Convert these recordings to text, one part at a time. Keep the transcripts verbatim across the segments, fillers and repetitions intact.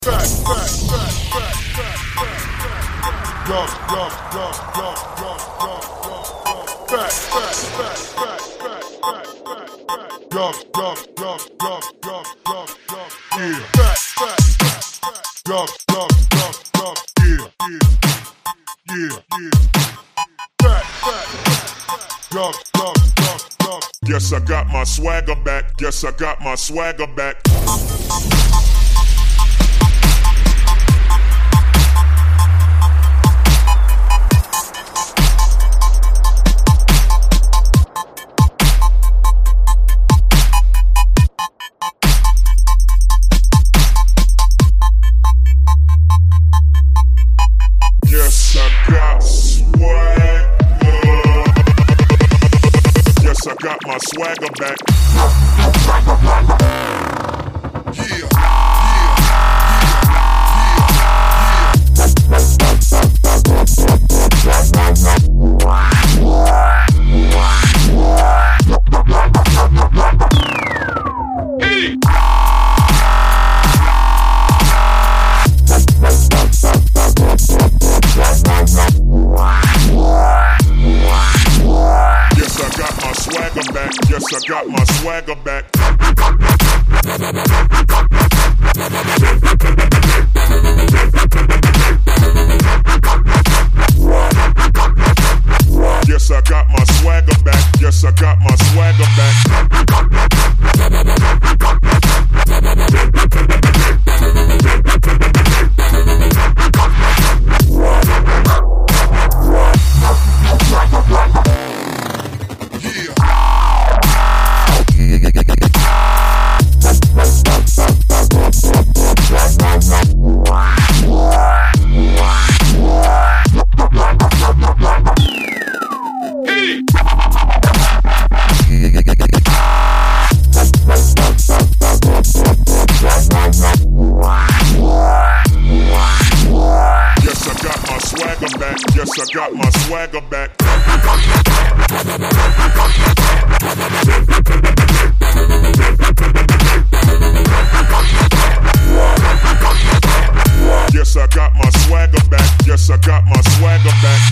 Guess I got my swagger back. Guess I got my swagger back. Yes, I got swagger. Yes, I got my swagger back. Yeah, Yes, I got my swagger back. Yes, I got my swagger back. Yes, I got my swagger back. Yes, I got my swagger back. Yes, I got my swagger back. Yes, I got my swagger back.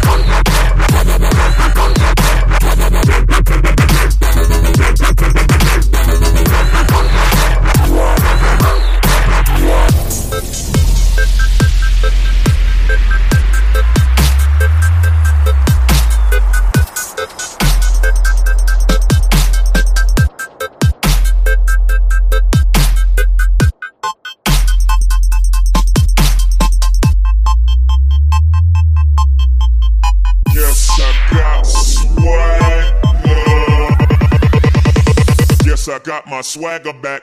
I got my swagger back.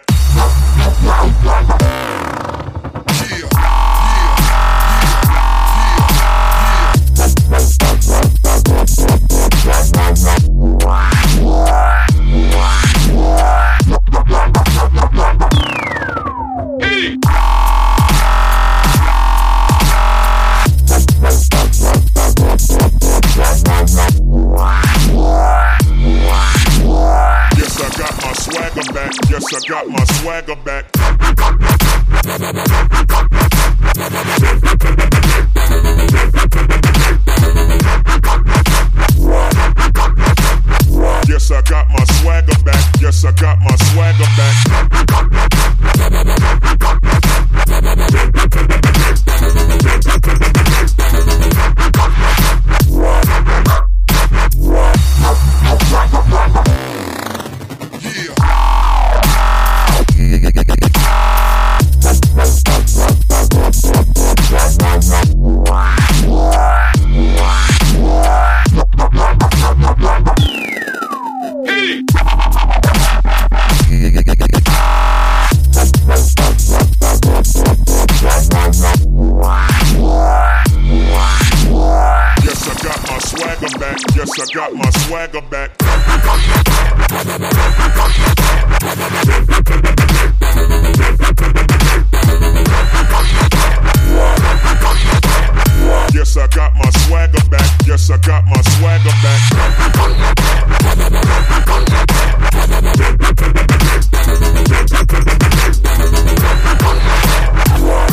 Yes, I got my swagger back. Yes, I got my swagger back. Yes, I got my swagger back. Yes, I got my swagger back. Yes, I got my swagger back. Yes, I got my swagger back. Wow.